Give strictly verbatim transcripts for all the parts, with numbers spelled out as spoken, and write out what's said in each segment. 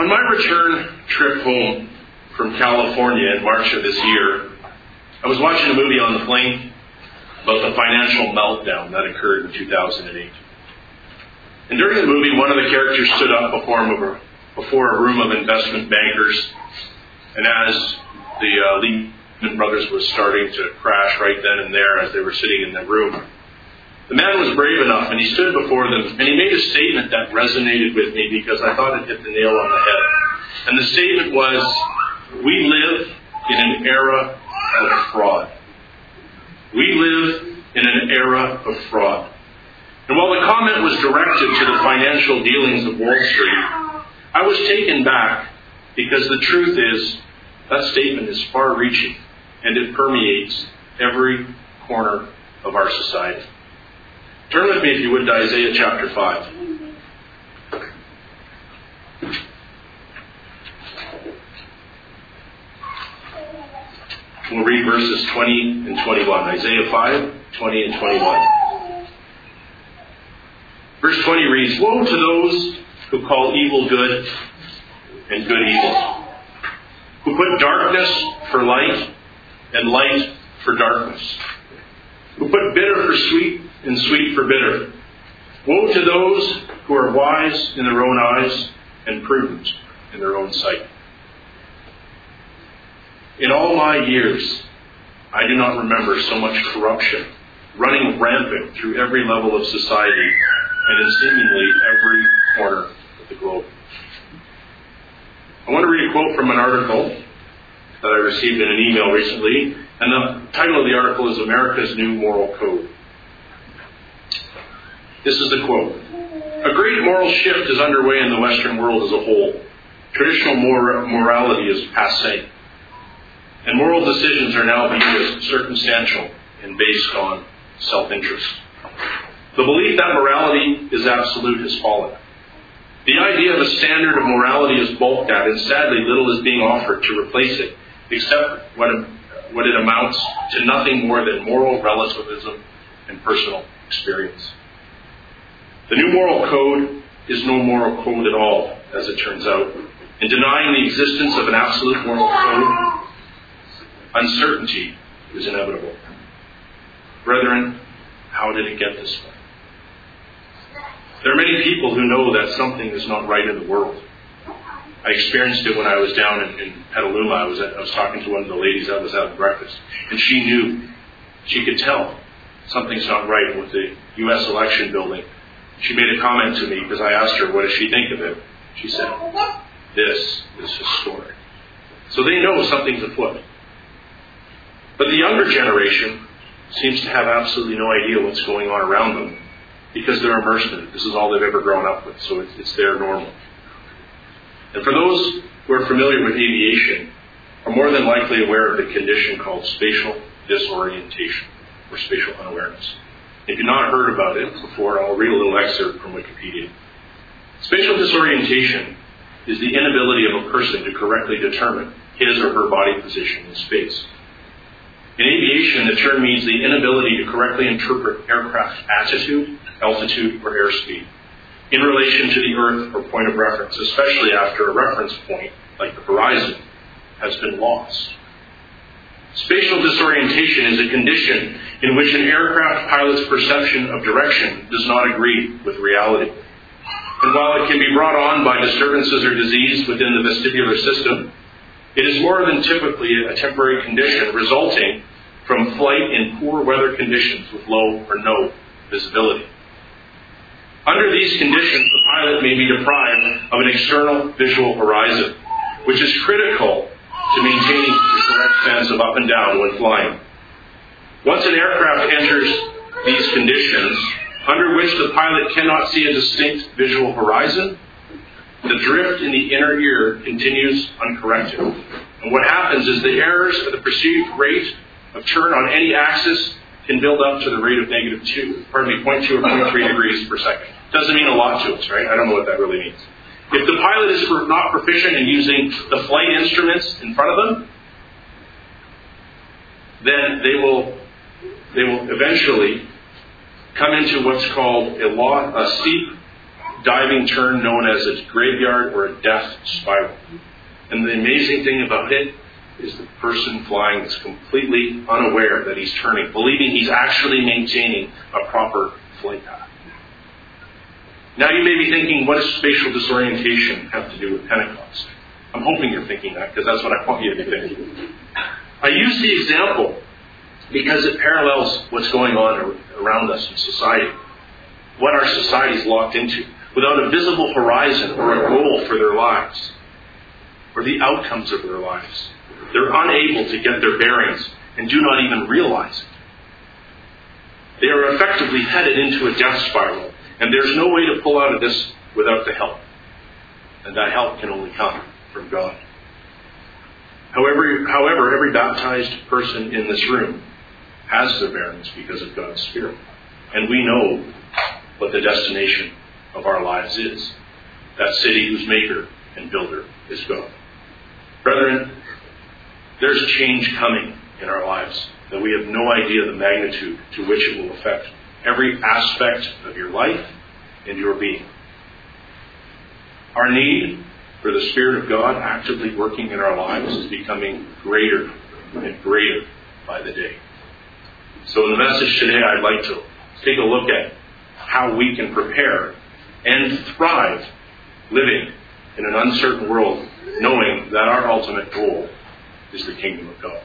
On my return trip home from California in March of this year, I was watching a movie on the plane about the financial meltdown that occurred in two thousand eight. And during the movie, one of the characters stood up before him, before a room of investment bankers, and as the uh, Lehman Brothers was starting to crash right then and there as they were sitting in the room, the man was brave enough, and he stood before them, and he made a statement that resonated with me because I thought it hit the nail on the head. And the statement was, we live in an era of fraud. We live in an era of fraud. And while the comment was directed to the financial dealings of Wall Street, I was taken back because the truth is that statement is far-reaching and it permeates every corner of our society. Turn with me, if you would, to Isaiah chapter five. We'll read verses twenty and twenty-one. Isaiah five, twenty and twenty-one. Verse twenty reads, "Woe to those who call evil good and good evil, who put darkness for light and light for darkness, who put bitter for sweet and sweet for bitter. Woe to those who are wise in their own eyes and prudent in their own sight." In all my years, I do not remember so much corruption running rampant through every level of society and in seemingly every corner of the globe. I want to read a quote from an article that I received in an email recently, and the title of the article is America's New Moral Code. This is the quote. "A great moral shift is underway in the Western world as a whole. Traditional mor- morality is passé, and moral decisions are now viewed as circumstantial and based on self-interest. The belief that morality is absolute has fallen. The idea of a standard of morality is balked at, and sadly little is being offered to replace it, except what, what it amounts to nothing more than moral relativism and personal experience. The new moral code is no moral code at all, as it turns out. In denying the existence of an absolute moral code, uncertainty is inevitable. Brethren, how did it get this way? There are many people who know that something is not right in the world. I experienced it when I was down in, in Petaluma. I was, at, I was talking to one of the ladies that was having breakfast, and she knew, she could tell something's not right with the U S election building. She made a comment to me because I asked her, what does she think of it? She said, "This is historic." So they know something's afoot. But the younger generation seems to have absolutely no idea what's going on around them because they're immersed in it. This is all they've ever grown up with, so it's, it's their normal. And for those who are familiar with aviation, are more than likely aware of the condition called spatial disorientation or spatial unawareness. If you've not heard about it before, I'll read a little excerpt from Wikipedia. Spatial disorientation is the inability of a person to correctly determine his or her body position in space. In aviation, the term means the inability to correctly interpret aircraft attitude, altitude, or airspeed in relation to the Earth or point of reference, especially after a reference point, like the horizon, has been lost. Spatial disorientation is a condition in which an aircraft pilot's perception of direction does not agree with reality. And while it can be brought on by disturbances or disease within the vestibular system, it is more than typically a temporary condition resulting from flight in poor weather conditions with low or no visibility. Under these conditions, the pilot may be deprived of an external visual horizon, which is critical to maintaining the correct sense of up and down when flying. Once an aircraft enters these conditions, under which the pilot cannot see a distinct visual horizon, the drift in the inner ear continues uncorrected. And what happens is the errors of the perceived rate of turn on any axis can build up to the rate of negative two, pardon me, zero point two or zero point three degrees per second. Doesn't mean a lot to us, right? I don't know what that really means. If the pilot is not proficient in using the flight instruments in front of them, then they will they will eventually come into what's called a, law, a steep diving turn known as a graveyard or a death spiral. And the amazing thing about it is the person flying is completely unaware that he's turning, believing he's actually maintaining a proper flight path. Now you may be thinking, what does spatial disorientation have to do with Pentecost? I'm hoping you're thinking that, because that's what I want you to be thinking. I use the example because it parallels what's going on around us in society, what our society is locked into, without a visible horizon or a goal for their lives, or the outcomes of their lives. They're unable to get their bearings and do not even realize it. They are effectively headed into a death spiral, and there's no way to pull out of this without the help. And that help can only come from God. However, however, every baptized person in this room has their bearings because of God's Spirit. And we know what the destination of our lives is. That city whose maker and builder is God. Brethren, there's change coming in our lives that we have no idea the magnitude to which it will affect every aspect of your life and your being. Our need for the Spirit of God actively working in our lives is becoming greater and greater by the day. So in the message today, I'd like to take a look at how we can prepare and thrive living in an uncertain world, knowing that our ultimate goal is the kingdom of God.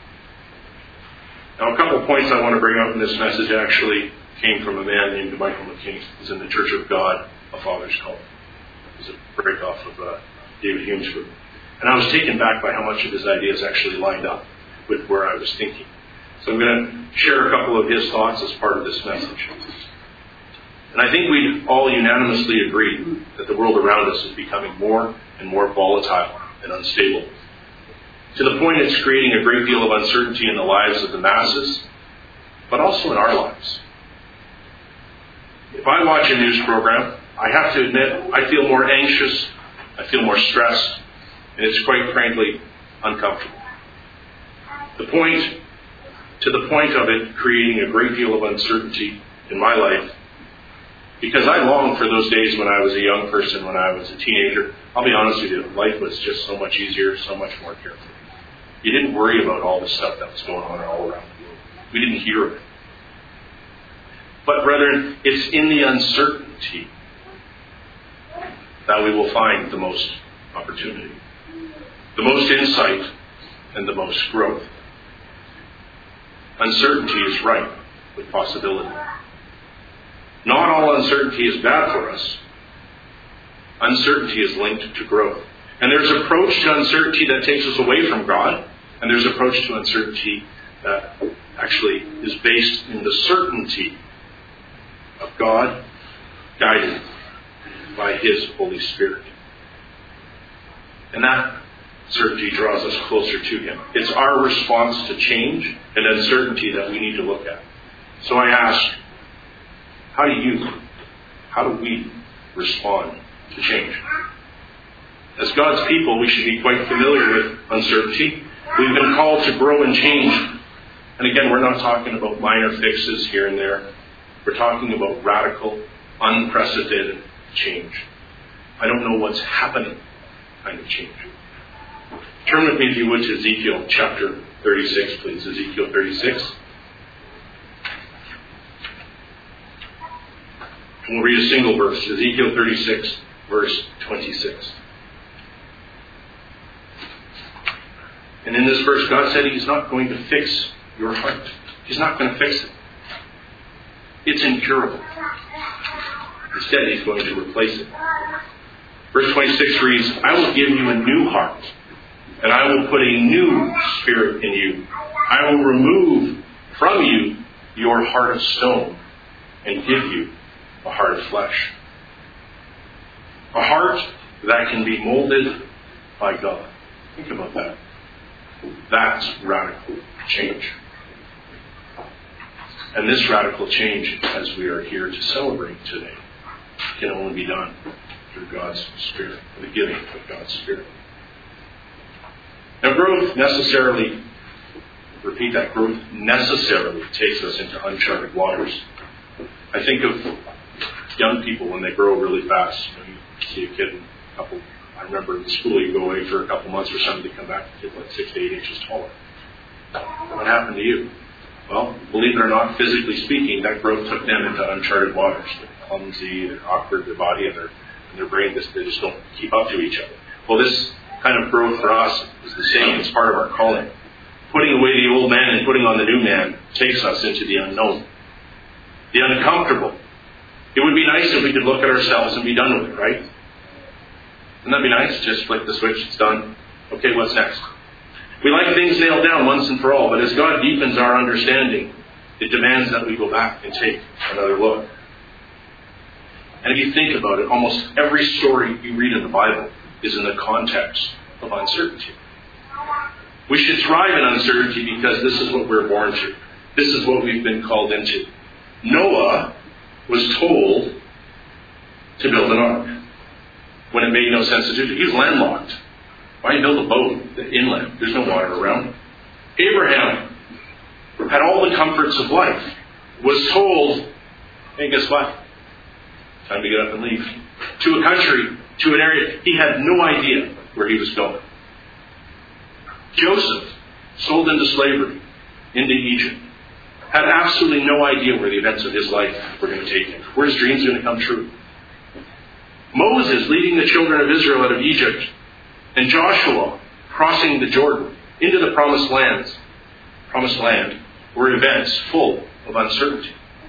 Now, a couple of points I want to bring up in this message actually came from a man named Michael McKinney. He's in the Church of God, A Father's Call. It's a break off of uh, David Hume's group. And I was taken back by how much of his ideas actually lined up with where I was thinking. So I'm going to share a couple of his thoughts as part of this message. And I think we all unanimously agree that the world around us is becoming more and more volatile and unstable, to the point it's creating a great deal of uncertainty in the lives of the masses, but also in our lives. If I watch a news program, I have to admit I feel more anxious, I feel more stressed, and it's quite frankly uncomfortable. The point, to the point of it creating a great deal of uncertainty in my life, because I long for those days when I was a young person, when I was a teenager. I'll be honest with you, life was just so much easier, so much more careful. You didn't worry about all the stuff that was going on all around the world. We didn't hear of it. But brethren, it's in the uncertainty that we will find the most opportunity, the most insight, and the most growth. Uncertainty is ripe with possibility. Not all uncertainty is bad for us. Uncertainty is linked to growth. And there's an approach to uncertainty that takes us away from God, and there's an approach to uncertainty that actually is based in the certainty of God, guided by His Holy Spirit. And that certainty draws us closer to Him. It's our response to change and uncertainty that we need to look at. So I ask, how do you, how do we respond to change? As God's people, we should be quite familiar with uncertainty. We've been called to grow and change. And again, we're not talking about minor fixes here and there. We're talking about radical, unprecedented change. I don't know what's happening kind of change. Turn with me, if you would, to Ezekiel chapter thirty-six, please. Ezekiel thirty-six. And we'll read a single verse. Ezekiel thirty-six, verse twenty-six. And in this verse, God said He's not going to fix your heart. He's not going to fix it. It's incurable. Instead, He's going to replace it. Verse twenty-six reads, I will give you a new heart, and I will put a new spirit in you. I will remove from you your heart of stone and give you a heart of flesh. A heart that can be molded by God. Think about that. That's radical change. And this radical change, as we are here to celebrate today, can only be done through God's Spirit, the giving of God's Spirit. Now, growth necessarily, repeat that, growth necessarily takes us into uncharted waters. I think of Young people, when they grow really fast, you know, you see a kid, a couple, I remember in school, you go away for a couple months or something, to come back, the kid's like six to eight inches taller. What happened to you? Well, believe it or not, physically speaking, that growth took them into uncharted waters. They're clumsy, they're awkward, their body and their, and their brain, just, they just don't keep up to each other. Well, this kind of growth for us is the same. It's part of our calling. Putting away the old man and putting on the new man takes us into the unknown, the uncomfortable. It would be nice if we could look at ourselves and be done with it, right? Wouldn't that be nice? Just flick the switch, it's done. Okay, what's next? We like things nailed down once and for all, but as God deepens our understanding, it demands that we go back and take another look. And if you think about it, almost every story you read in the Bible is in the context of uncertainty. We should thrive in uncertainty because this is what we're born to. This is what we've been called into. Noah was told to build an ark when it made no sense to do it. He was landlocked. Why build a boat inland? There's no water around. Abraham had all the comforts of life. Was told, hey, guess what? Time to get up and leave. To a country, to an area. He had no idea where he was going. Joseph, sold into slavery, into Egypt, had absolutely no idea where the events of his life were going to take him. Where his dreams were going to come true. Moses, leading the children of Israel out of Egypt, and Joshua, crossing the Jordan into the promised lands, promised land, were events full of uncertainty,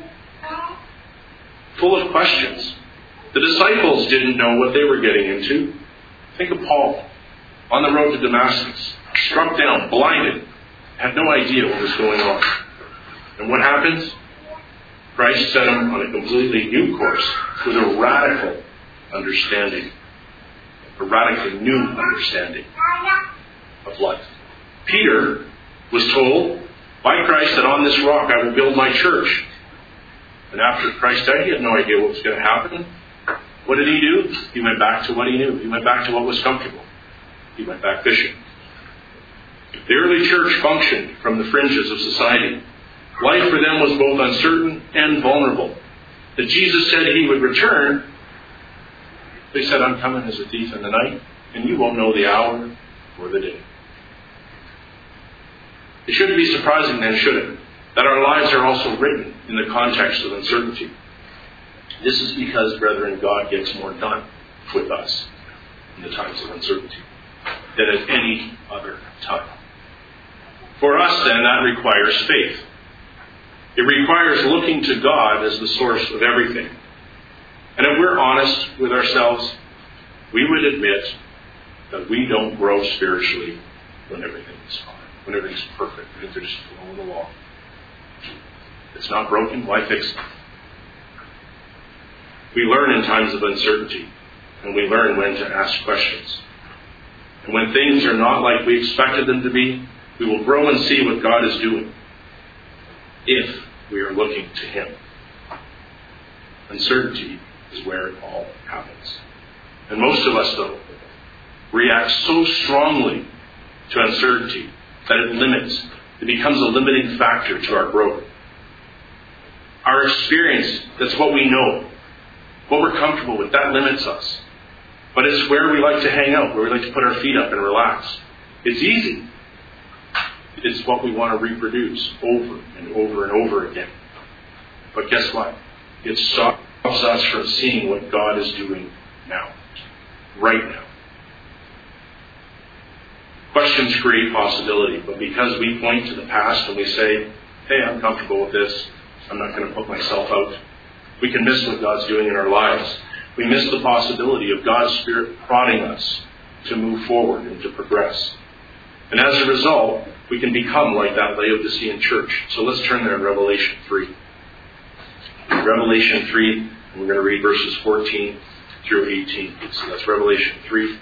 full of questions. The disciples didn't know what they were getting into. Think of Paul, on the road to Damascus, struck down, blinded, had no idea what was going on. And what happens? Christ set him on a completely new course with a radical understanding, a radically new understanding of life. Peter was told by Christ that on this rock I will build my church. And after Christ died, he had no idea what was going to happen. What did he do? He went back to what he knew. He went back to what was comfortable. He went back fishing. The early church functioned from the fringes of society. Life for them was both uncertain and vulnerable. That Jesus said he would return, they said, I'm coming as a thief in the night, and you won't know the hour or the day. It shouldn't be surprising then, should it, that our lives are also written in the context of uncertainty. This is because, brethren, God gets more done with us in the times of uncertainty than at any other time. For us, then, that requires faith. It requires looking to God as the source of everything. And if we're honest with ourselves, we would admit that we don't grow spiritually when everything is fine, when everything's perfect, when they're just flowing along. If it's not broken, why fix it? We learn in times of uncertainty, and we learn when to ask questions. And when things are not like we expected them to be, we will grow and see what God is doing if we are looking to Him. Uncertainty is where it all happens. And most of us, though, react so strongly to uncertainty that it limits, it becomes a limiting factor to our growth. Our experience, that's what we know, what we're comfortable with, that limits us. But it's where we like to hang out, where we like to put our feet up and relax. It's easy. It's what we want to reproduce over and over and over again. But guess what? It stops us from seeing what God is doing now. Right now. Questions create possibility, but because we point to the past and we say, hey, I'm comfortable with this, I'm not going to put myself out, we can miss what God's doing in our lives. We miss the possibility of God's Spirit prodding us to move forward and to progress. And as a result, we can become like that Laodicean church. So let's turn there in Revelation three. In Revelation three, we're going to read verses fourteen through eighteen. So that's Revelation three.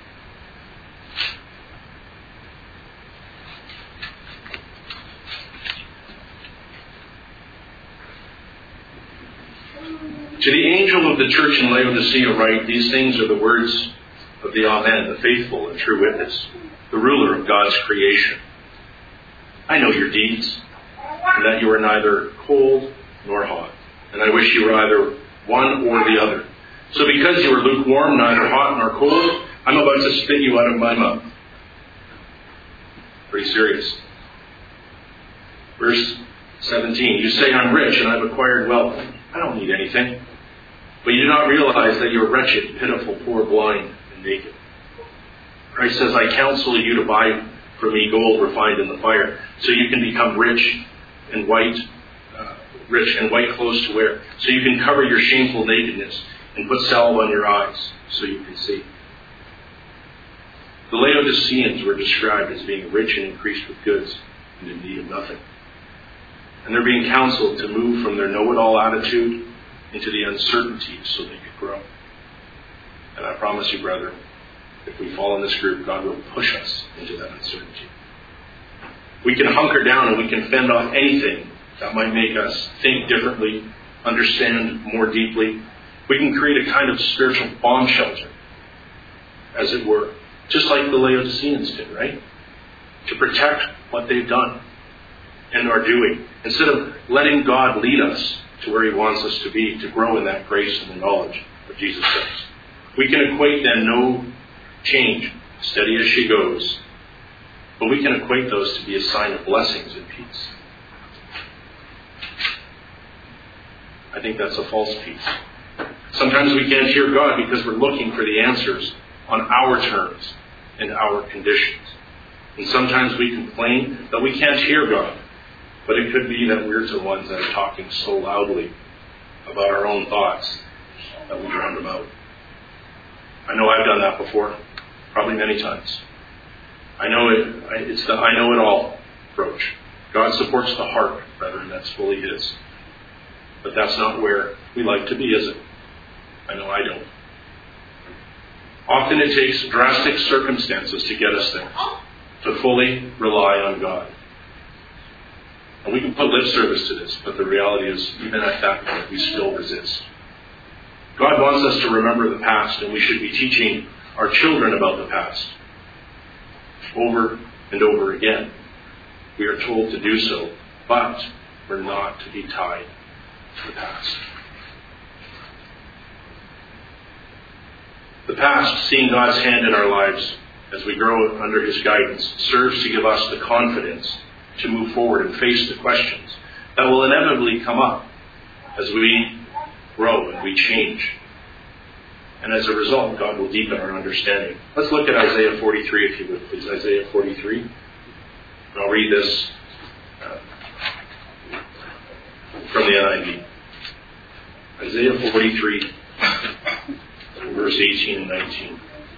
To the angel of the church in Laodicea write, these things are the words of the Amen, the faithful and true witness, the ruler of God's creation. I know your deeds, and that you are neither cold nor hot. And I wish you were either one or the other. So because you are lukewarm, neither hot nor cold, I'm about to spit you out of my mouth. Pretty serious. Verse seventeen, you say, I'm rich and I've acquired wealth. I don't need anything. But you do not realize that you're wretched, pitiful, poor, blind, and naked. Christ says, I counsel you to buy for me gold refined in the fire, so you can become rich and white, uh, rich and white clothes to wear, so you can cover your shameful nakedness and put salve on your eyes, so you can see. The Laodiceans were described as being rich and increased with goods and in need of nothing. And they're being counseled to move from their know-it-all attitude into the uncertainty so they could grow. And I promise you, brethren, if we fall in this group, God will push us into that uncertainty. We can hunker down and we can fend off anything that might make us think differently, understand more deeply. We can create a kind of spiritual bomb shelter, as it were, just like the Laodiceans did, right? To protect what they've done and are doing, instead of letting God lead us to where He wants us to be, to grow in that grace and the knowledge of Jesus Christ. We can equate then no change, steady as she goes, but we can equate those to be a sign of blessings and peace. I think that's a false peace. Sometimes we can't hear God because we're looking for the answers on our terms and our conditions. And sometimes we complain that we can't hear God. But it could be that we're the ones that are talking so loudly about our own thoughts that we drown them out. I know I've done that before, probably many times. I know it. It's the I know it all approach. God supports the heart, brethren. That's fully His. But that's not where we like to be, is it? I know I don't. Often it takes drastic circumstances to get us there, to fully rely on God. And we can put lip service to this, but the reality is, even at that point, we still resist. God wants us to remember the past, and we should be teaching our children about the past. Over and over again, we are told to do so, but we're not to be tied to the past. The past, seeing God's hand in our lives as we grow under His guidance, serves to give us the confidence to move forward and face the questions that will inevitably come up as we grow and we change. And as a result, God will deepen our understanding. Let's look at Isaiah forty-three, if you would, please. Isaiah forty-three. And I'll read this uh, from the N I V. Isaiah forty-three, verse eighteen and nineteen.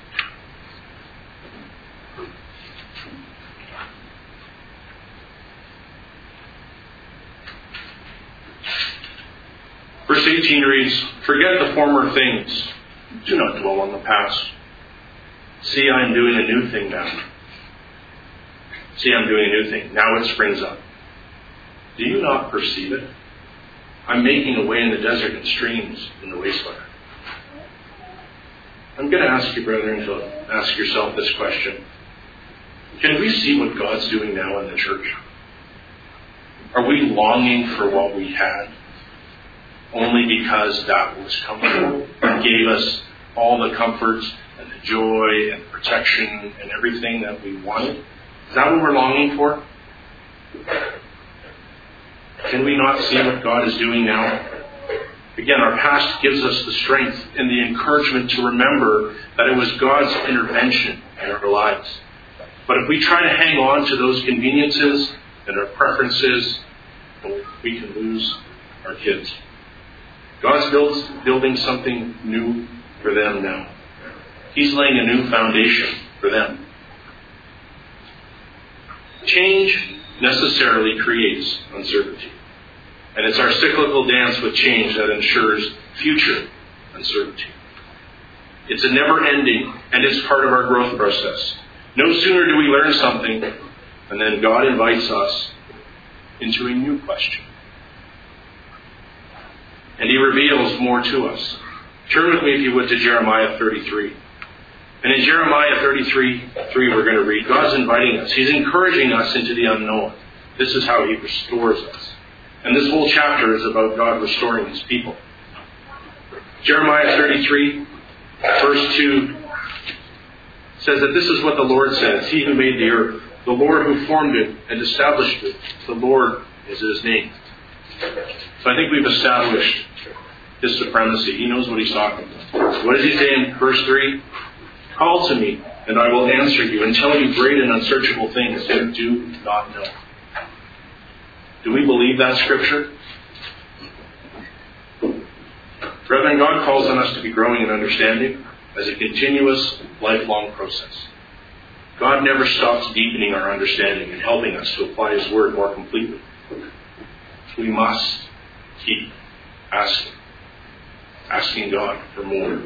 Verse eighteen reads, forget the former things. Do not dwell on the past. See, I am doing a new thing now. See, I'm doing a new thing. Now it springs up. Do you not perceive it? I'm making a way in the desert and streams in the wasteland. I'm going to ask you, brethren, to ask yourself this question. Can we see what God's doing now in the church? Are we longing for what we had only because that was comfortable and gave us all the comforts and the joy and the protection and everything that we wanted? Is that what we're longing for? Can we not see what God is doing now? Again, our past gives us the strength and the encouragement to remember that it was God's intervention in our lives. But if we try to hang on to those conveniences and our preferences, well, we can lose our kids. God's builds, building something new for them now. He's laying a new foundation for them. Change necessarily creates uncertainty. And it's our cyclical dance with change that ensures future uncertainty. It's a never-ending, and it's part of our growth process. No sooner do we learn something, and then God invites us into a new question. And He reveals more to us. Turn with me, if you would, to Jeremiah thirty-three. And in Jeremiah thirty-three, three, we're going to read, God's inviting us. He's encouraging us into the unknown. This is how He restores us. And this whole chapter is about God restoring His people. Jeremiah thirty-three, verse two, says that this is what the Lord says, He who made the earth, the Lord who formed it and established it, the Lord is His name. So I think we've established His supremacy. He knows what He's talking about. What does He say in verse three? Call to me, and I will answer you, and tell you great and unsearchable things you do not know. Do we believe that Scripture? Brethren, God calls on us to be growing in understanding as a continuous, lifelong process. God never stops deepening our understanding and helping us to apply His Word more completely. We must keep asking, asking God for more.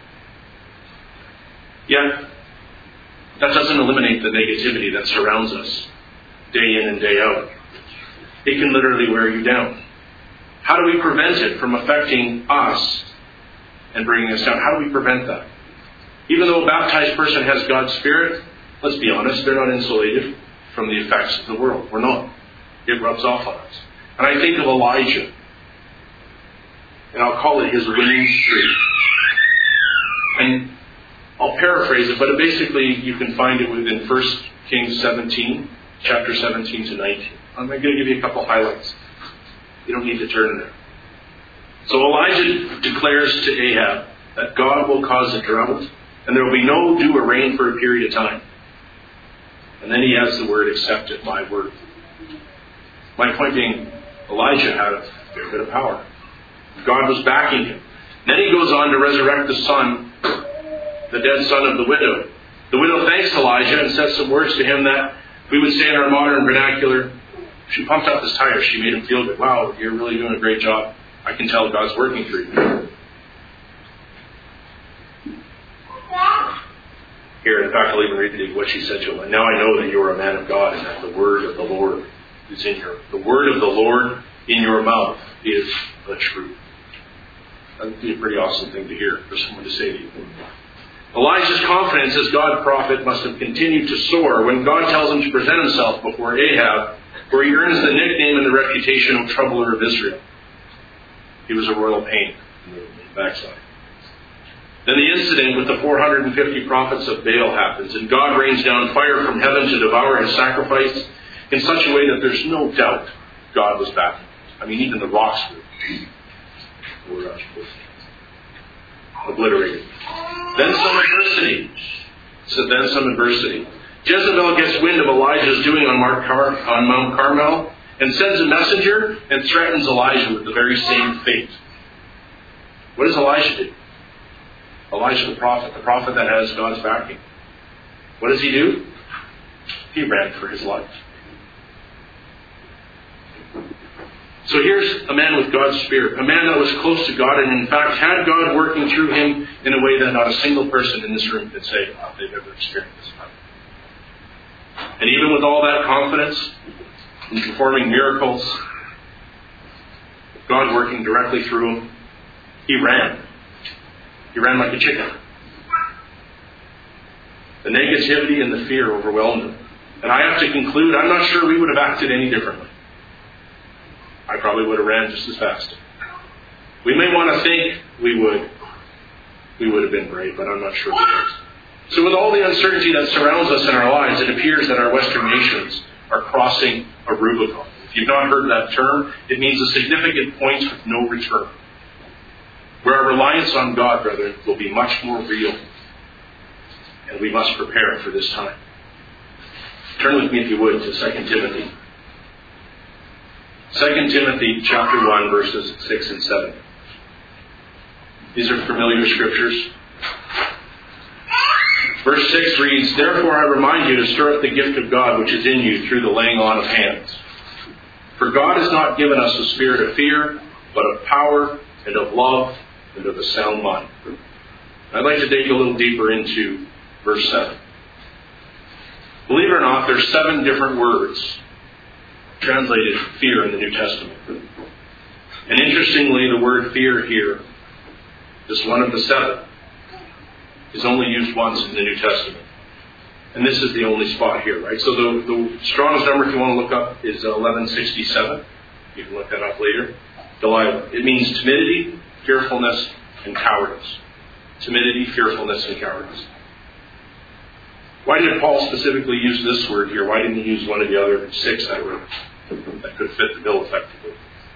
Yet, that doesn't eliminate the negativity that surrounds us day in and day out. It can literally wear you down. How do we prevent it from affecting us and bringing us down? How do we prevent that? Even though a baptized person has God's Spirit, let's be honest, they're not insulated from the effects of the world. We're not. It rubs off on us. And I think of Elijah, and I'll call it his winning streak. And I'll paraphrase it, but it basically you can find it within First Kings seventeen, chapter seventeen to nineteen. I'm going to give you a couple highlights. You don't need to turn there. So Elijah declares to Ahab that God will cause a drought, and there will be no dew or rain for a period of time. And then he adds the word, except at my word. My point being, Elijah had a fair bit of power. God was backing him. Then he goes on to resurrect the son, the dead son of the widow. The widow thanks Elijah and says some words to him that we would say in our modern vernacular, she pumped up his tires. She made him feel good. Wow, you're really doing a great job. I can tell God's working through you. Here, in fact, I'll even read what she said to him. And now I know that you are a man of God and that the word of the Lord is in your, the word of the Lord in your mouth is the truth. That would be a pretty awesome thing to hear for someone to say to you. Elijah's confidence as God's prophet must have continued to soar when God tells him to present himself before Ahab, where he earns the nickname and the reputation of troubler of Israel. He was a royal pain in the backside. Then the incident with the four hundred fifty prophets of Baal happens, and God rains down fire from heaven to devour his sacrifice in such a way that there's no doubt God was backing. I mean, even the rocks were, were uh, obliterated. Then some adversity. So then some adversity. Jezebel gets wind of Elijah's doing on, Mount Car- on Mount Carmel and sends a messenger and threatens Elijah with the very same fate. What does Elijah do? Elijah the prophet, the prophet that has God's backing. What does he do? He ran for his life. So here's a man with God's Spirit, a man that was close to God and in fact had God working through him in a way that not a single person in this room could say they've ever experienced. And even with all that confidence in performing miracles, God working directly through him, he ran. He ran like a chicken. The negativity and the fear overwhelmed him. And I have to conclude, I'm not sure we would have acted any differently. I probably would have ran just as fast. We may want to think we would. We would have been brave, but I'm not sure we would. So with all the uncertainty that surrounds us in our lives, it appears that our Western nations are crossing a Rubicon. If you've not heard that term, it means a significant point of no return, where our reliance on God, brethren, will be much more real. And we must prepare for this time. Turn with me, if you would, to Second Timothy. Second Timothy chapter one, verses six and seven. These are familiar scriptures. Verse six reads, "Therefore I remind you to stir up the gift of God which is in you through the laying on of hands. For God has not given us a spirit of fear, but of power and of love and of a sound mind." I'd like to dig a little deeper into verse seven. Believe it or not, there's seven different words translated fear in the New Testament. And interestingly, the word fear here, this one of the seven, is only used once in the New Testament. And this is the only spot here, right? So the, the Strong's number, if you want to look up, is eleven sixty-seven. You can look that up later. Delilah. It means timidity, fearfulness, and cowardice. Timidity, fearfulness, and cowardice. Why did Paul specifically use this word here? Why didn't he use one of the other six that were that could fit the bill effectively?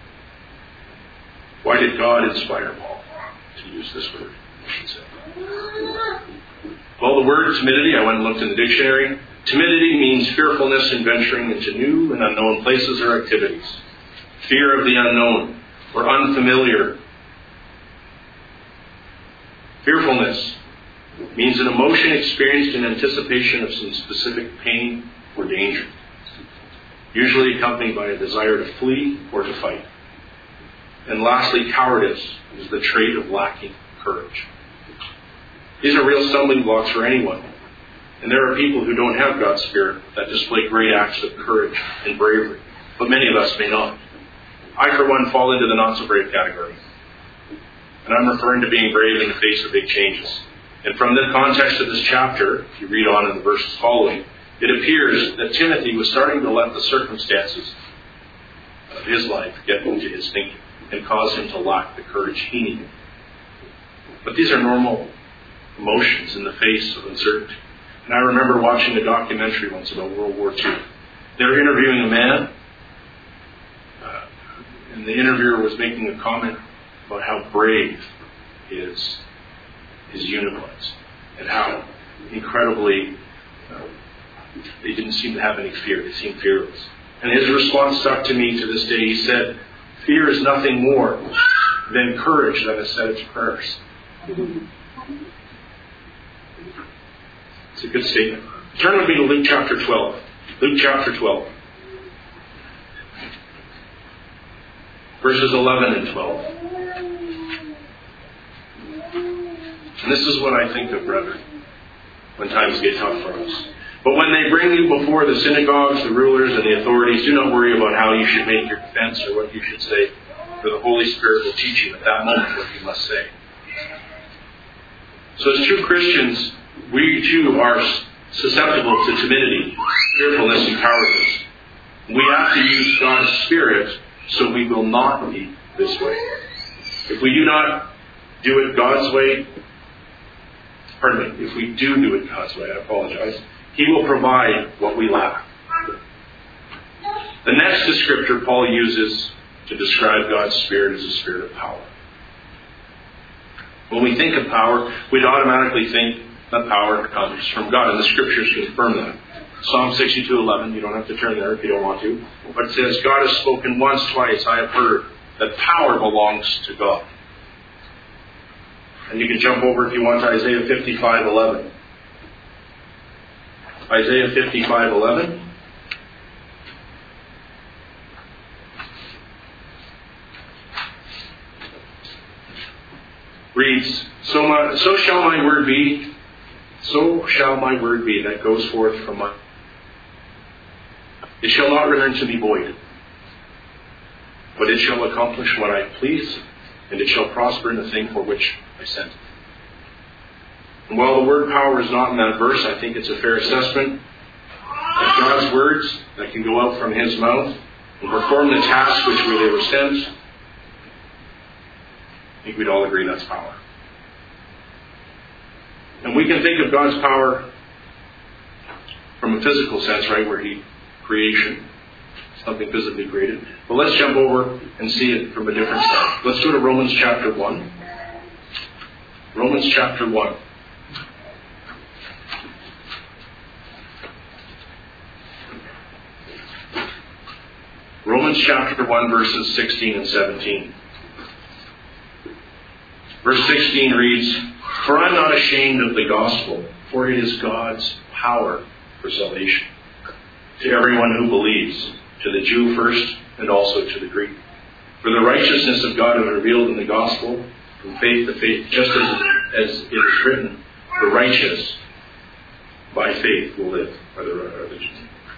Why did God inspire Paul to use this word, I should say? Well, the word timidity, I went and looked in the dictionary. Timidity means fearfulness in venturing into new and unknown places or activities. Fear of the unknown or unfamiliar. Fearfulness means an emotion experienced in anticipation of some specific pain or danger, usually accompanied by a desire to flee or to fight. And lastly, cowardice is the trait of lacking courage. These are real stumbling blocks for anyone. And there are people who don't have God's Spirit that display great acts of courage and bravery, but many of us may not. I, for one, fall into the not-so-brave category. And I'm referring to being brave in the face of big changes. And from the context of this chapter, if you read on in the verses following, it appears that Timothy was starting to let the circumstances of his life get into his thinking and cause him to lack the courage he needed. But these are normal emotions in the face of uncertainty. And I remember watching a documentary once about World War Two. They were interviewing a man, uh, and the interviewer was making a comment about how brave his, his unit was, and how incredibly uh, they didn't seem to have any fear. They seemed fearless. And his response stuck to me to this day. He said, "Fear is nothing more than courage that has said its prayers." It's a good statement. Turn with me to Luke chapter twelve. Luke chapter twelve. Verses eleven and twelve. And this is what I think of, brethren, when times get tough for us. "But when they bring you before the synagogues, the rulers, and the authorities, do not worry about how you should make your defense or what you should say, for the Holy Spirit will teach you at that moment what you must say." So as true Christians, we too are susceptible to timidity, fearfulness, and cowardice. We have to use God's Spirit so we will not be this way. If we do not do it God's way, pardon me, if we do do it God's way, I apologize, He will provide what we lack. The next descriptor Paul uses to describe God's Spirit is a spirit of power. When we think of power, we'd automatically think that power comes from God, and the Scriptures confirm that. Psalm sixty-two eleven, you don't have to turn there if you don't want to, but it says, "God has spoken once, twice, I have heard that power belongs to God." And you can jump over, if you want, to Isaiah fifty-five eleven. Isaiah fifty-five eleven. Reads, so, my, so shall my word be, so shall my word be that goes forth from my... It shall not return to me void, but it shall accomplish what I please, and it shall prosper in the thing for which I sent it. And while the word power is not in that verse, I think it's a fair assessment that God's words that can go out from His mouth and perform the task which they were sent, I think we'd all agree that's power. And we can think of God's power from a physical sense, right, where He creation, something physically created. But let's jump over and see it from a different side. Let's go to Romans chapter one. Romans chapter one. Romans chapter one, verses sixteen and seventeen. Verse sixteen reads, "For I am not ashamed of the gospel, for it is God's power for salvation to everyone who believes, to the Jew first and also to the Greek. For the righteousness of God is revealed in the gospel from faith to faith, just as, as it is written, the righteous by faith will live." Or the, or the,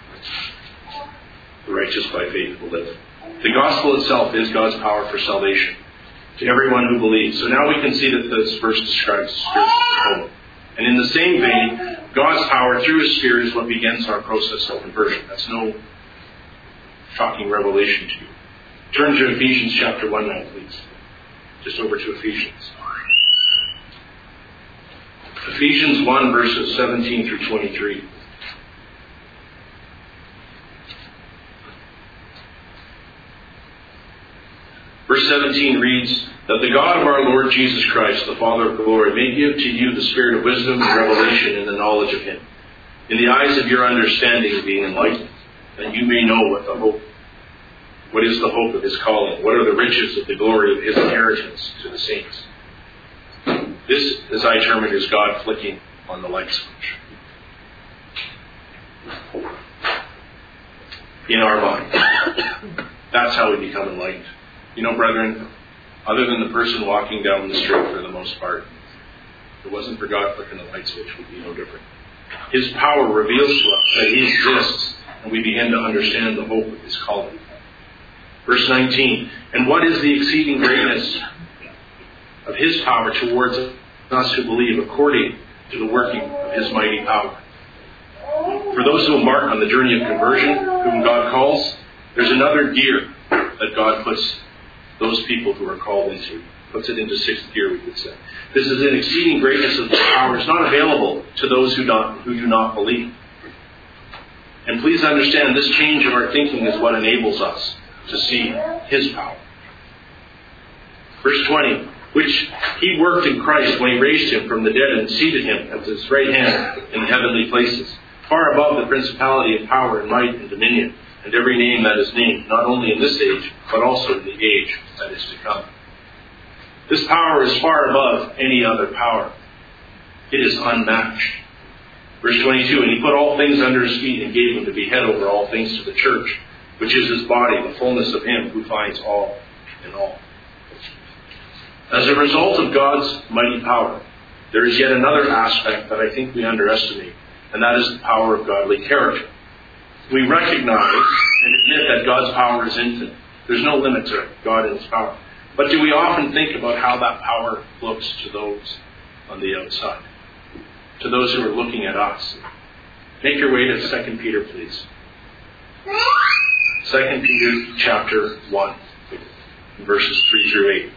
the righteous by faith will live. The gospel itself is God's power for salvation to everyone who believes. So now we can see that this verse describes the Spirit's component. And in the same vein, God's power through His Spirit is what begins our process of conversion. That's no shocking revelation to you. Turn to Ephesians chapter one now, please. Just over to Ephesians. Ephesians one, verses seventeen through twenty-three. Verse seventeen reads, that the God of our Lord Jesus Christ, the Father of glory, may give to you the spirit of wisdom and revelation in the knowledge of Him, in the eyes of your understanding being enlightened, that you may know what the hope, what is the hope of His calling, what are the riches of the glory of His inheritance to the saints. This, as I term it, is God flicking on the light switch in our mind. That's how we become enlightened. You know, brethren, other than the person walking down the street for the most part, if it wasn't for God flicking the light switch, it would be no different. His power reveals to us that He exists, and we begin to understand the hope of His calling. Verse nineteen, and what is the exceeding greatness of His power towards us who believe, according to the working of His mighty power? For those who embark on the journey of conversion, whom God calls, there's another gear that God puts those people who are called into. Puts it into sixth gear, we could say. This is an exceeding greatness of His power. It's not available to those who, not, who do not believe. And please understand, this change of our thinking is what enables us to see His power. Verse twenty, which He worked in Christ when He raised Him from the dead and seated Him at His right hand in heavenly places, far above the principality and power and might and dominion, and every name that is named, not only in this age, but also in the age that is to come. This power is far above any other power. It is unmatched. Verse twenty-two, and He put all things under His feet and gave Him to be head over all things to the church, which is His body, the fullness of Him who finds all in all. As a result of God's mighty power, there is yet another aspect that I think we underestimate, and that is the power of godly character. We recognize and admit that God's power is infinite. There's no limit to God and His power. But do we often think about how that power looks to those on the outside? To those who are looking at us? Make your way to Second Peter, please. Second Peter chapter one, verses three through eight.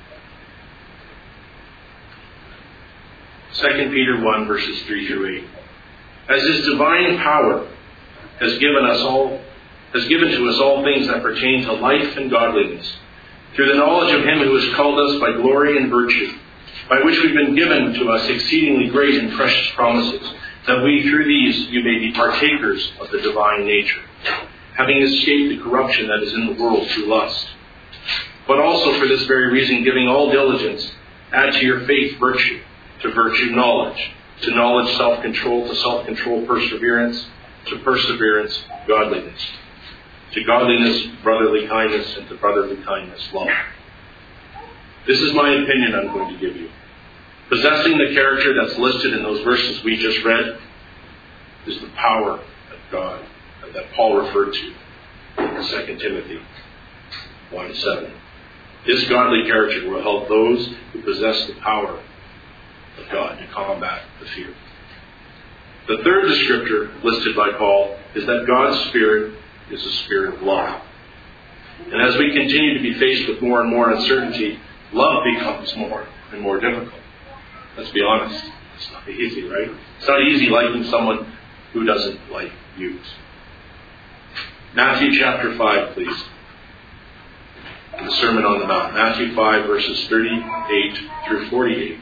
Second Peter one, verses three through eight. As His divine power has given us all, has given to us all things that pertain to life and godliness, through the knowledge of Him who has called us by glory and virtue, by which we've been given to us exceedingly great and precious promises, that we through these you may be partakers of the divine nature, having escaped the corruption that is in the world through lust. But also for this very reason, giving all diligence, add to your faith virtue, to virtue knowledge, to knowledge self-control, to self-control perseverance, to perseverance godliness, to godliness brotherly kindness, and to brotherly kindness love. This is my opinion I'm going to give you. Possessing the character that's listed in those verses we just read is the power of God that Paul referred to in Second Timothy one seven. This godly character will help those who possess the power of God to combat the fear. The third descriptor listed by Paul is that God's Spirit is a spirit of love. And as we continue to be faced with more and more uncertainty, love becomes more and more difficult. Let's be honest. It's not easy, right? It's not easy liking someone who doesn't like you. Matthew chapter five, please. The Sermon on the Mount. Matthew five, verses thirty-eight through forty-eight.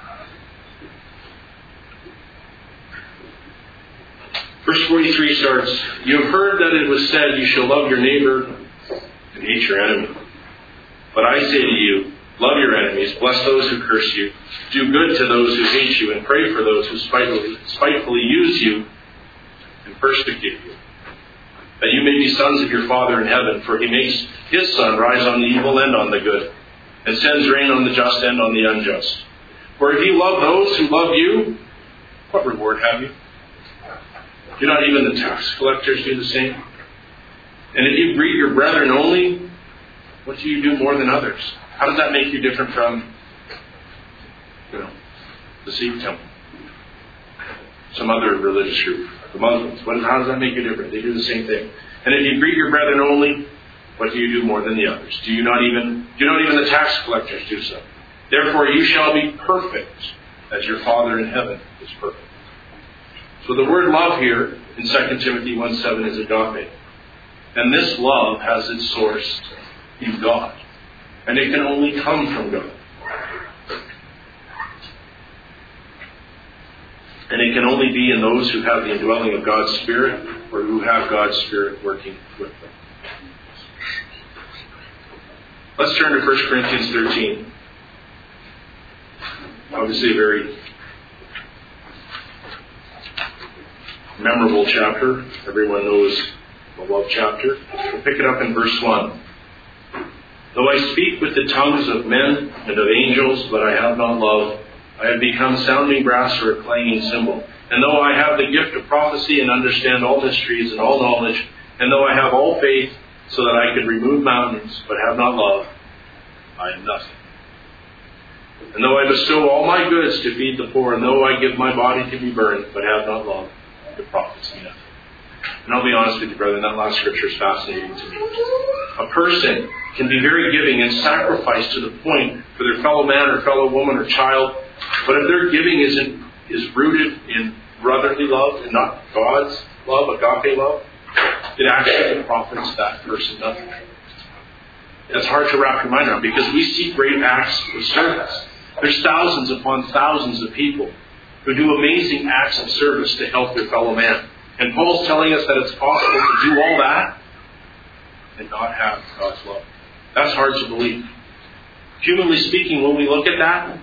Verse forty-three starts, you have heard that it was said, you shall love your neighbor and hate your enemy. But I say to you, love your enemies, bless those who curse you, do good to those who hate you, and pray for those who spitefully, spitefully use you and persecute you, that you may be sons of your Father in heaven, for He makes His sun rise on the evil and on the good, and sends rain on the just and on the unjust. For if you love those who love you, what reward have you? Do not even the tax collectors do the same? And if you greet your brethren only, what do you do more than others? How does that make you different from, you know, the Sikh temple? Some other religious group, the Muslims. What, how does that make you different? They do the same thing. And if you greet your brethren only, what do you do more than the others? Do you not even, do not even the tax collectors do so? Therefore you shall be perfect, as your Father in heaven is perfect. So the word love here in Second Timothy one seven is agape. And this love has its source in God. And it can only come from God. And it can only be in those who have the indwelling of God's Spirit or who have God's Spirit working with them. Let's turn to First Corinthians thirteen. Obviously a very memorable chapter. Everyone knows the love chapter. We'll pick it up in verse one. Though I speak with the tongues of men and of angels, but I have not love, I have become sounding brass or a clanging cymbal. And though I have the gift of prophecy and understand all mysteries and all knowledge, and though I have all faith so that I could remove mountains, but have not love, I am nothing. And though I bestow all my goods to feed the poor, and though I give my body to be burned, but have not love, it profits me nothing. And I'll be honest with you, brother, that last scripture is fascinating to me. A person can be very giving and sacrifice to the point for their fellow man or fellow woman or child, but if their giving isn't is rooted in brotherly love and not God's love, agape love, it actually profits that person nothing. It's hard to wrap your mind around because we see great acts of service. There's thousands upon thousands of people who do amazing acts of service to help their fellow man. And Paul's telling us that it's possible to do all that and not have God's love. That's hard to believe. Humanly speaking, when we look at that,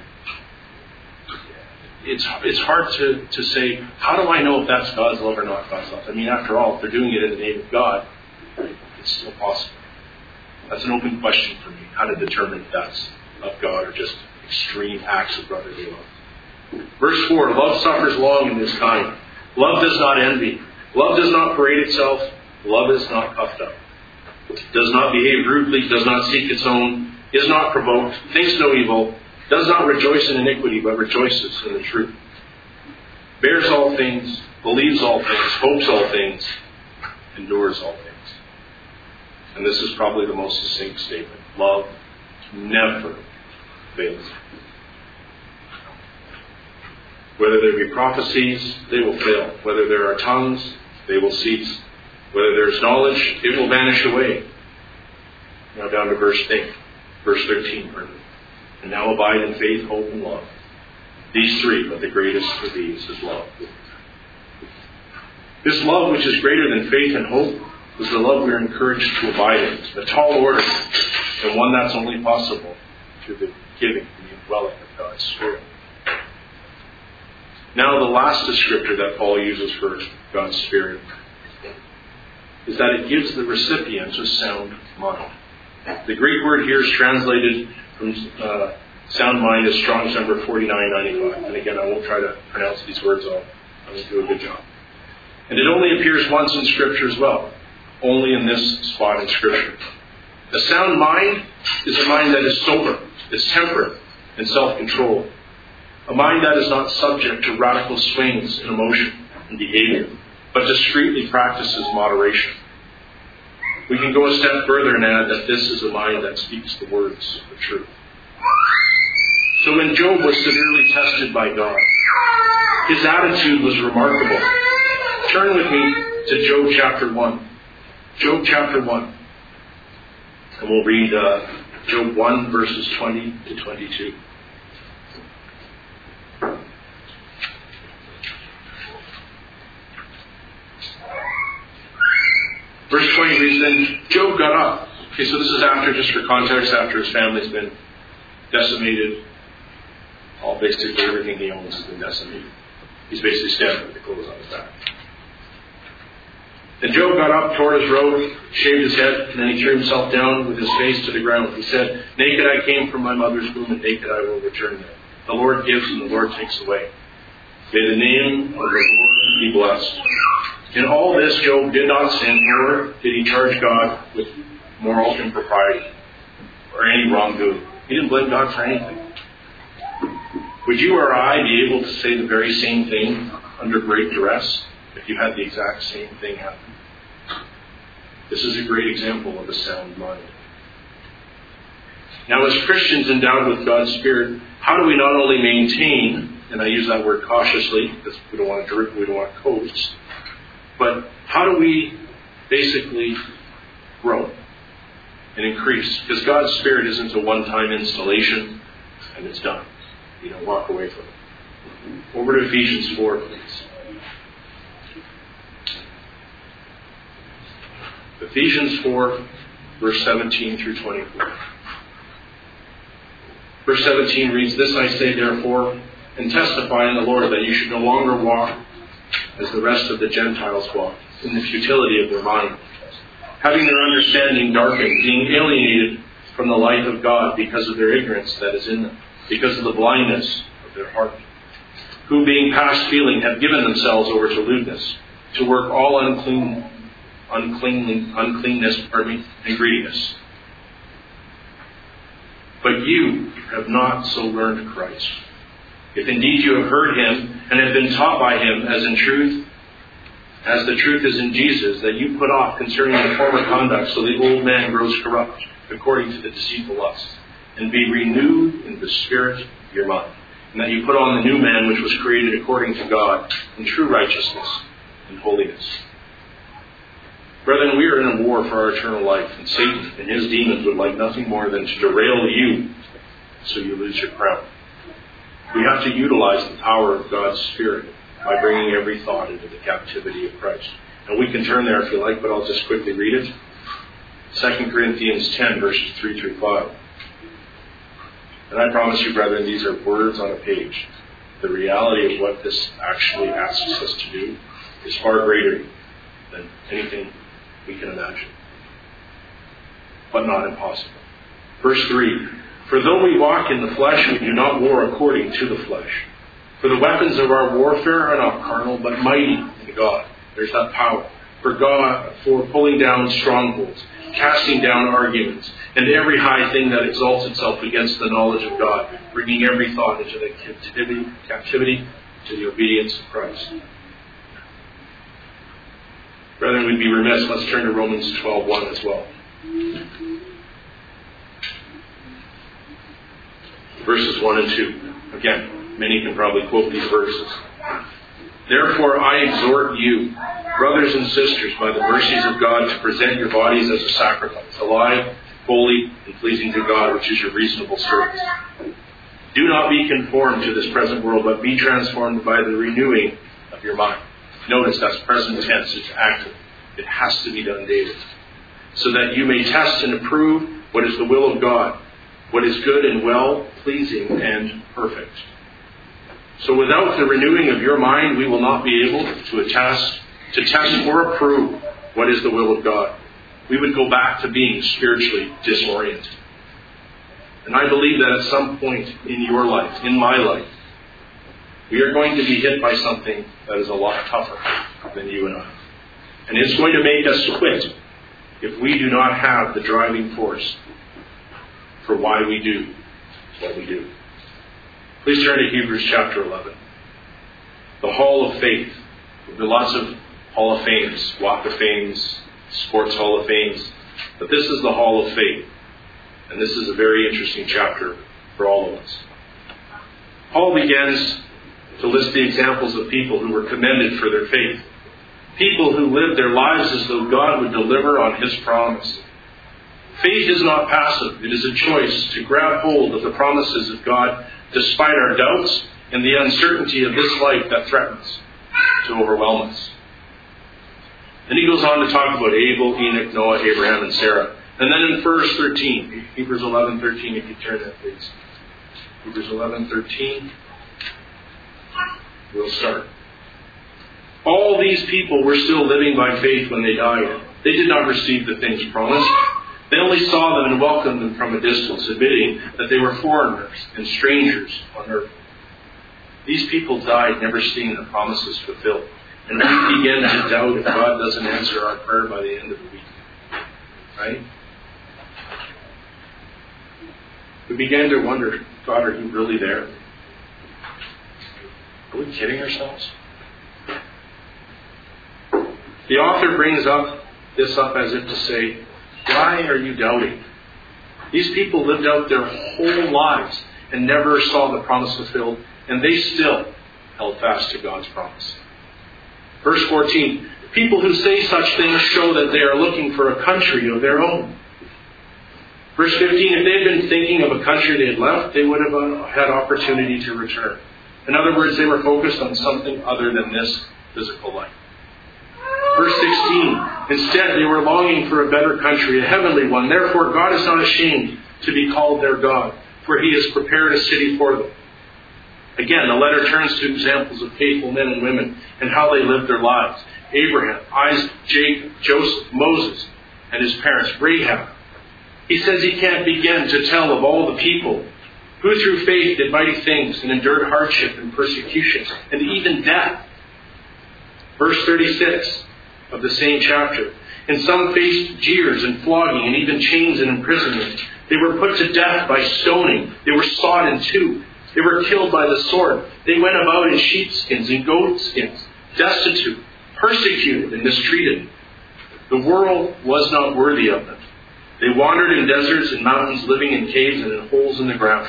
it's it's hard to, to say, how do I know if that's God's love or not God's love? I mean, after all, if they're doing it in the name of God, it's still possible. That's an open question for me, how to determine if that's of God or just extreme acts of brotherly love. Verse four, love suffers long and is kind. Love does not envy. Love does not parade itself. Love is not puffed up. Does not behave rudely, does not seek its own, is not provoked, thinks no evil, does not rejoice in iniquity, but rejoices in the truth. Bears all things, believes all things, hopes all things, endures all things. And this is probably the most succinct statement. Love never fails. Whether there be prophecies, they will fail. Whether there are tongues, they will cease. Whether there is knowledge, it will vanish away. Now down to verse eight, verse thirteen. Pardon. And now abide in faith, hope, and love. These three, but the greatest of these is love. This love, which is greater than faith and hope, is the love we are encouraged to abide in. It's a tall order, and one that's only possible through the giving and the indwelling of God's Spirit. Now the last descriptor that Paul uses for God's Spirit is that it gives the recipient a sound mind. The Greek word here is translated from uh, sound mind as Strong's number forty-nine ninety-five. And again, I won't try to pronounce these words. I'll, I'm going to do a good job. And it only appears once in Scripture as well. Only in this spot in Scripture. A sound mind is a mind that is sober, is temperate, and self-controlled. A mind that is not subject to radical swings in emotion and behavior, but discreetly practices moderation. We can go a step further and add that this is a mind that speaks the words of truth. So when Job was severely tested by God, his attitude was remarkable. Turn with me to Job chapter one. Job chapter one. And we'll read uh, Job one verses twenty to twenty-two. Verse twenty reads, then Job got up. Okay, so this is after, just for context, after his family's been decimated. All basically everything he owns has been decimated. He's basically standing with the clothes on his back. Then Job got up, tore his robe, shaved his head, and then he threw himself down with his face to the ground. He said, naked I came from my mother's womb, and naked I will return there. The Lord gives and the Lord takes away. May the name of the Lord be blessed. In all this, Job did not sin, nor did he charge God with moral impropriety or any wrongdoing. He didn't blame God for anything. Would you or I be able to say the very same thing under great duress if you had the exact same thing happen? This is a great example of a sound mind. Now, as Christians endowed with God's Spirit, how do we not only maintain and I use that word cautiously because we don't want to drip, we don't want to coast. But how do we basically grow and increase? Because God's Spirit isn't a one-time installation and it's done. You don't walk away from it. Over to Ephesians four, please. Ephesians four, verse seventeen through twenty-four. Verse seventeen reads, "This I say therefore, and testify in the Lord, that you should no longer walk as the rest of the Gentiles walk, in the futility of their mind, having their understanding darkened, being alienated from the life of God because of their ignorance that is in them, because of the blindness of their heart, who being past feeling have given themselves over to lewdness, to work all unclean, unclean, uncleanness, pardon me, and greediness. But you have not so learned Christ. If indeed you have heard him and have been taught by him, as in truth, as the truth is in Jesus, that you put off concerning the former conduct, so the old man grows corrupt, according to the deceitful lust, and be renewed in the spirit of your mind, and that you put on the new man, which was created according to God, in true righteousness and holiness. Brethren, we are in a war for our eternal life, and Satan and his demons would like nothing more than to derail you so you lose your crown. We have to utilize the power of God's Spirit by bringing every thought into the captivity of Christ. And we can turn there if you like, but I'll just quickly read it. Second Corinthians ten, verses three through five. And I promise you, brethren, these are words on a page. The reality of what this actually asks us to do is far greater than anything we can imagine, but not impossible. Verse three, "For though we walk in the flesh, we do not war according to the flesh. For the weapons of our warfare are not carnal, but mighty in God." There's that power. For God, for pulling down strongholds, casting down arguments, and every high thing that exalts itself against the knowledge of God, bringing every thought into the captivity, captivity to the obedience of Christ. Brethren, we'd be remiss. Let's turn to Romans twelve one as well. Verses one and two. Again, many can probably quote these verses. "Therefore I exhort you, brothers and sisters, by the mercies of God, to present your bodies as a sacrifice, alive, holy, and pleasing to God, which is your reasonable service. Do not be conformed to this present world, but be transformed by the renewing of your mind." Notice that's present tense, it's active. It has to be done daily. "So that you may test and approve what is the will of God, what is good and well, pleasing and perfect." So without the renewing of your mind, we will not be able to attest, to test or approve what is the will of God. We would go back to being spiritually disoriented. And I believe that at some point in your life, in my life, we are going to be hit by something that is a lot tougher than you and I. And it's going to make us quit if we do not have the driving force for why we do what we do. Please turn to Hebrews chapter eleven. The Hall of Faith. There will be lots of Hall of Fames, Walk of Fames, Sports Hall of Fames. But this is the Hall of Faith. And this is a very interesting chapter for all of us. Paul begins to list the examples of people who were commended for their faith. People who lived their lives as though God would deliver on his promise. Faith is not passive. It is a choice to grab hold of the promises of God despite our doubts and the uncertainty of this life that threatens to overwhelm us. Then he goes on to talk about Abel, Enoch, Noah, Abraham, and Sarah. And then in verse thirteen, Hebrews eleven thirteen, if you turn that please. Hebrews eleven thirteen. We'll start. "All these people were still living by faith when they died. They did not receive the things promised. They only saw them and welcomed them from a distance, admitting that they were foreigners and strangers on earth. These people died never seeing the promises fulfilled. And we begin to doubt if God doesn't answer our prayer by the end of the week. Right? We began to wonder, God, are you really there? Are we kidding ourselves? The author brings up this up as if to say, why are you doubting? These people lived out their whole lives and never saw the promise fulfilled and they still held fast to God's promise. Verse fourteen, people who say such things show that they are looking for a country of their own. Verse fifteen, if they had been thinking of a country they had left, they would have had opportunity to return. In other words, they were focused on something other than this physical life. Verse sixteen, instead they were longing for a better country, a heavenly one. Therefore God is not ashamed to be called their God, for he has prepared a city for them. Again, the letter turns to examples of faithful men and women and how they lived their lives. Abraham, Isaac, Jacob, Joseph, Moses, and his parents, Rahab. He says he can't begin to tell of all the people who through faith did mighty things and endured hardship and persecution and even death. Verse thirty-six of the same chapter. And some faced jeers and flogging and even chains and imprisonment. They were put to death by stoning. They were sawed in two. They were killed by the sword. They went about in sheepskins and goatskins, destitute, persecuted, and mistreated. The world was not worthy of them. They wandered in deserts and mountains, living in caves and in holes in the ground.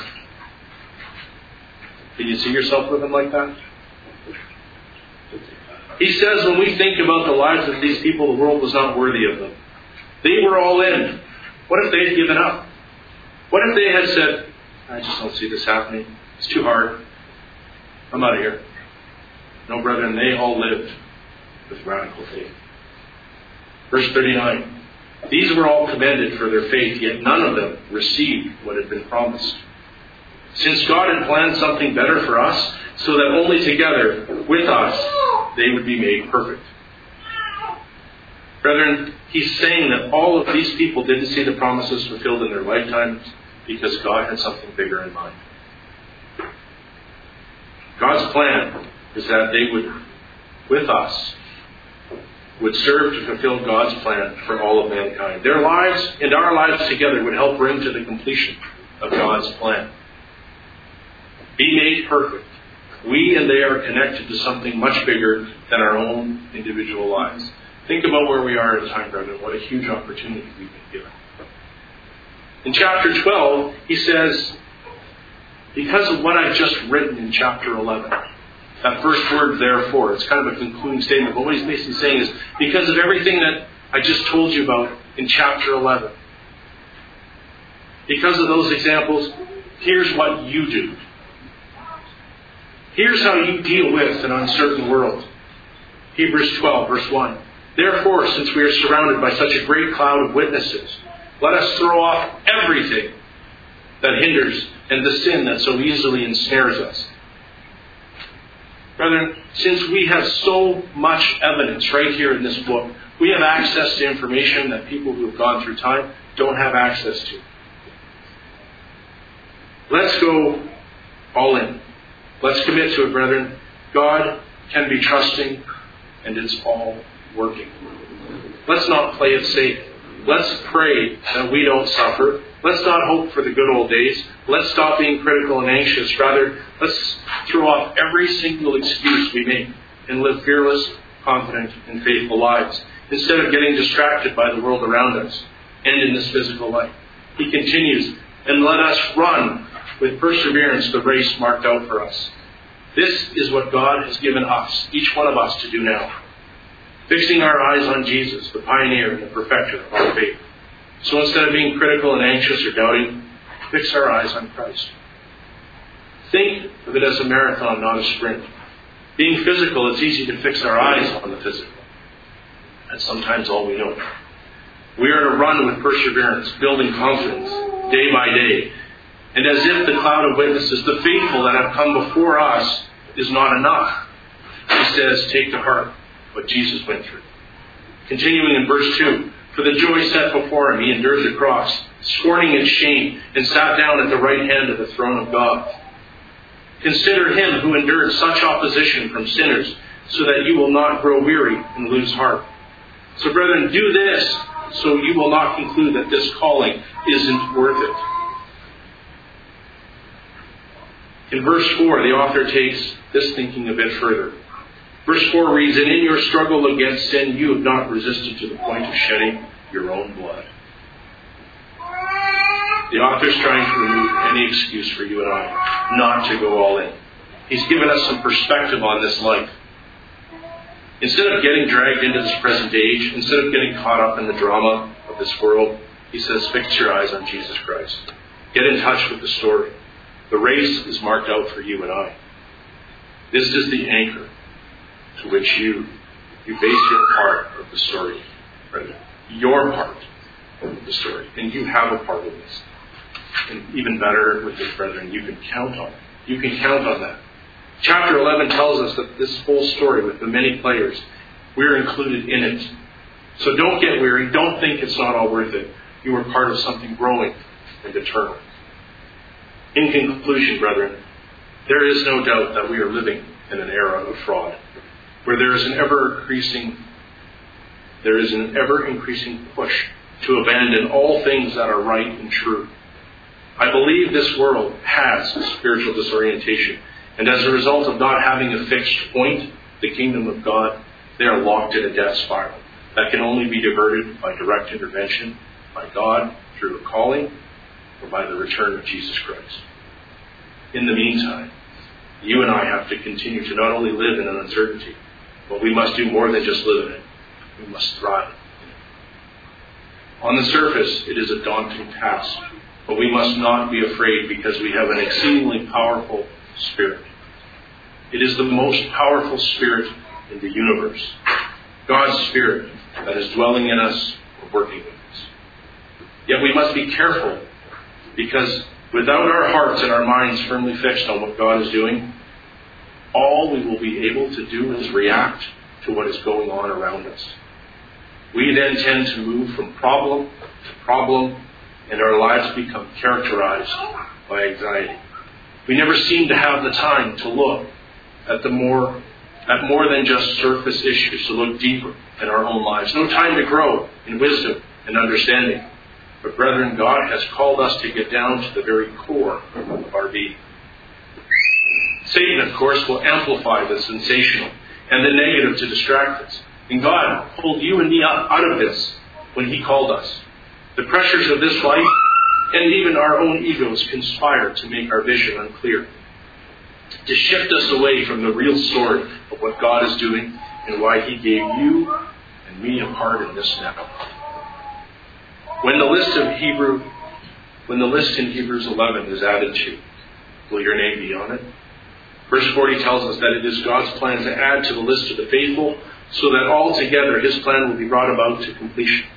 Can you see yourself living like that? He says when we think about the lives of these people, the world was not worthy of them. They were all in. What if they had given up? What if they had said, I just don't see this happening. It's too hard. I'm out of here. No, brethren, they all lived with radical faith. Verse thirty-nine. These were all commended for their faith, yet none of them received what had been promised. Since God had planned something better for us, so that only together with us they would be made perfect. Brethren, he's saying that all of these people didn't see the promises fulfilled in their lifetimes because God had something bigger in mind. God's plan is that they would, with us, would serve to fulfill God's plan for all of mankind. Their lives and our lives together would help bring to the completion of God's plan. Be made perfect. We and they are connected to something much bigger than our own individual lives. Think about where we are at time, brethren. What a huge opportunity we've been given. In chapter twelve, he says, because of what I've just written in chapter eleven, that first word, therefore, it's kind of a concluding statement, but what he's basically saying is, because of everything that I just told you about in chapter eleven, because of those examples, here's what you do. Here's how you deal with an uncertain world. Hebrews twelve, verse one. Therefore, since we are surrounded by such a great cloud of witnesses, let us throw off everything that hinders and the sin that so easily ensnares us. Brethren, since we have so much evidence right here in this book, we have access to information that people who have gone through time don't have access to. Let's go all in. Let's commit to it, brethren. God can be trusting, and it's all working. Let's not play it safe. Let's pray that we don't suffer. Let's not hope for the good old days. Let's stop being critical and anxious. Rather, let's throw off every single excuse we make and live fearless, confident, and faithful lives instead of getting distracted by the world around us and in this physical life. He continues, and let us run with perseverance the race marked out for us. This is what God has given us, each one of us, to do now. Fixing our eyes on Jesus, the pioneer and the perfecter of our faith. So instead of being critical and anxious or doubting, fix our eyes on Christ. Think of it as a marathon, not a sprint. Being physical, it's easy to fix our eyes on the physical. That's sometimes all we know. We are to run with perseverance, building confidence, day by day. And as if the cloud of witnesses, the faithful that have come before us, is not enough. He says, take to heart what Jesus went through. Continuing in verse two, for the joy set before him, he endured the cross, scorning its shame, and sat down at the right hand of the throne of God. Consider him who endured such opposition from sinners, so that you will not grow weary and lose heart. So brethren, do this, so you will not conclude that this calling isn't worth it. In verse four, the author takes this thinking a bit further. Verse four reads, and in your struggle against sin, you have not resisted to the point of shedding your own blood. The author's trying to remove any excuse for you and I not to go all in. He's given us some perspective on this life. Instead of getting dragged into this present age, instead of getting caught up in the drama of this world, he says, fix your eyes on Jesus Christ. Get in touch with the story. The race is marked out for you and I. This is the anchor to which you, you base your part of the story. Right? Your part of the story. And you have a part in this. And even better with this, brethren, you can count on it. You can count on that. Chapter eleven tells us that this whole story with the many players, we're included in it. So don't get weary. Don't think it's not all worth it. You are part of something growing and eternal. In conclusion, brethren, there is no doubt that we are living in an era of fraud, where there is an ever-increasing, there is an ever-increasing push to abandon all things that are right and true. I believe this world has spiritual disorientation, and as a result of not having a fixed point, the kingdom of God, they are locked in a death spiral that can only be diverted by direct intervention by God through a calling or by the return of Jesus Christ. In the meantime, you and I have to continue to not only live in an uncertainty, but we must do more than just live in it. We must thrive in it. On the surface, it is a daunting task, but we must not be afraid because we have an exceedingly powerful Spirit. It is the most powerful Spirit in the universe. God's Spirit that is dwelling in us or working with us. Yet we must be careful, because without our hearts and our minds firmly fixed on what God is doing, all we will be able to do is react to what is going on around us. We then tend to move from problem to problem, and our lives become characterized by anxiety. We never seem to have the time to look at the more at more than just surface issues, to look deeper in our own lives. No time to grow in wisdom and understanding. But brethren, God has called us to get down to the very core of our being. Satan, of course, will amplify the sensational and the negative to distract us. And God pulled you and me out of this when He called us. The pressures of this life and even our own egos conspire to make our vision unclear, to shift us away from the real story of what God is doing and why He gave you and me a part in this now. When the list of Hebrew, when the list in Hebrews eleven is added to, will your name be on it? Verse forty tells us that it is God's plan to add to the list of the faithful, so that altogether His plan will be brought about to completion.